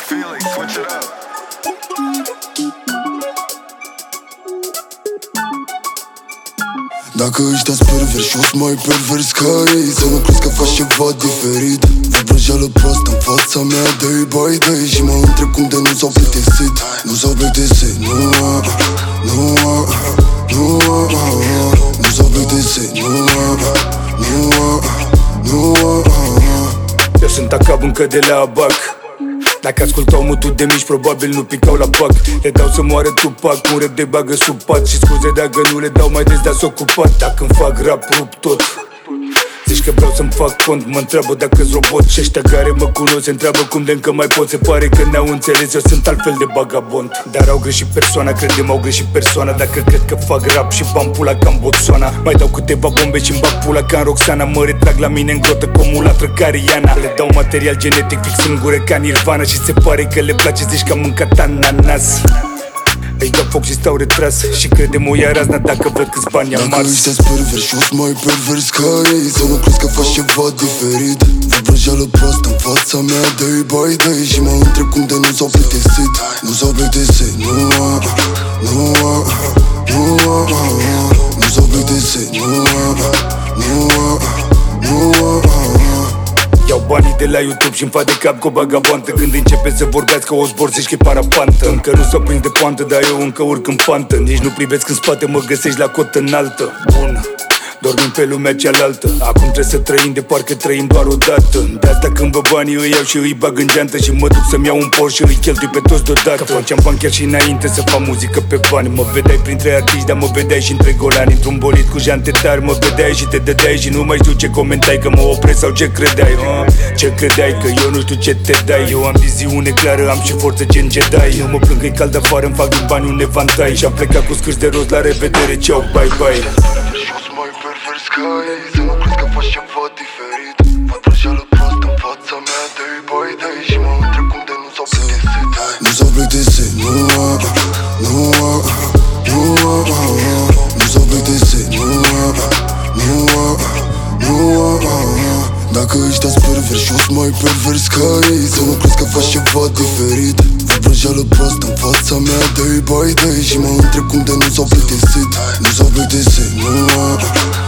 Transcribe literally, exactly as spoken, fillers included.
Felix, switch it up. Dacă ăștia-s pervers și o-s mai pervers ca ei, să nu crezi că faci ceva diferit. Vă vrăjeală proastă în fața mea, day by day, și mă întreb cum de nu s-au plictisit. Nu s-au plictisit, nu, nu, nu, nu s-au plictisit, nu, nu, nu. Eu sunt acab încă de la abac. Dacă ascultau mutul de mici, probabil nu picau la pac. Le dau să moară Tupac, un rap de bagă sub pat. Și scuze dacă nu le dau mai des, dar-s ocupat. Dacă-mi fac rap, rup tot. Zici că vreau să-mi fac cont, mă întreabă dacă-s robot. Și ăștia care mă cunosc se întreabă cum de încă mai pot. Se pare că n-au înțeles, eu sunt altfel de bagabond. Dar au greșit persoana, credem au greșit persoana. Dacă cred că fac rap și bam pula ca în Botswana. Mai dau câteva bombe și-mi bag pula ca în Roxana. Mă retrag la mine în grotă cu o mulatră ca Rihanna. Le dau material genetic fix în gură ca Nirvana. Și se pare că le place, zici că am mâncat ananas. Îi dau foc și stau retras și crede-mă ia razna dacă văd câți bani am Dacă ars. ăștia-s pervers și o-s mai pervers ca ei, să nu crezi că faci ceva diferit. Vă vrăjeală proastă în fața mea, day by day, și mă întreb cum de nu s-au plictisit. Nu s-au plictisit, nu, nu, nu, nu s-au plictisit, nu, nu, nu. Iau banii de la YouTube și-mi fac de cap cu o bagabantă. Când începe să vorbească o zbor, zici că-i parapantă. Încă nu s-a prins de poantă, dar eu încă urc în pantă. Nici nu privesc în spate, mă găsești la cotă înaltă. Bun, dormim pe lumea cealaltă. Acum trebuie să trăim de parcă trăim doar o dată. De asta când vă banii îi iau și îi bag în geantă. Și mă duc să-mi iau un Porsche și îi cheltui pe toți deodată. Că făceam bani chiar și înainte să fac muzică pe bani. Mă vedeai printre artiști, dar mă vedeai și între golani. Într-un bolid cu jante tari, mă vedeai și te dădeai. Și nu mai știu ce comentai, că mă opresc sau ce credeai, ha? Ce credeai, că eu nu știu ce te dai. Eu am viziune clară, am și forță gen Jedi. Nu mă plâng că-i cald afară, îmi fac din bani un evantai. Și-am plecat cu scârți de roz, la revedere, ceau, bye bye. Ca ei, să nu crezi că faci ceva diferit. Vă vrăjeală proastă în fața mea, day by day, și mă întreb cum de nu s-au plictisit. Nu s-au plictisit, nu, nu, nu, nu s-au plictisit, nu, nu, nu. Dacă ăștia-s pervers și o-s mai pervers ca ei, să nu crezi că faci ceva diferit. Vă vrăjeală proastă în fața mea, day by day, și mă întreb cum de nu s-au plictisit. Nu s-au plictisit, nu,